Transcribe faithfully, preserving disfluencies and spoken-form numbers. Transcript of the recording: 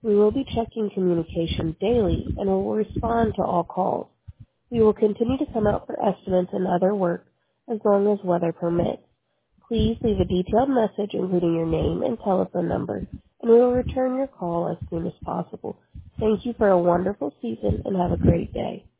We will be checking communication daily and will respond to all calls. We will continue to come out for estimates and other work as long as weather permits. Please leave a detailed message including your name and telephone number, and we will return your call as soon as possible. Thank you for a wonderful season and have a great day.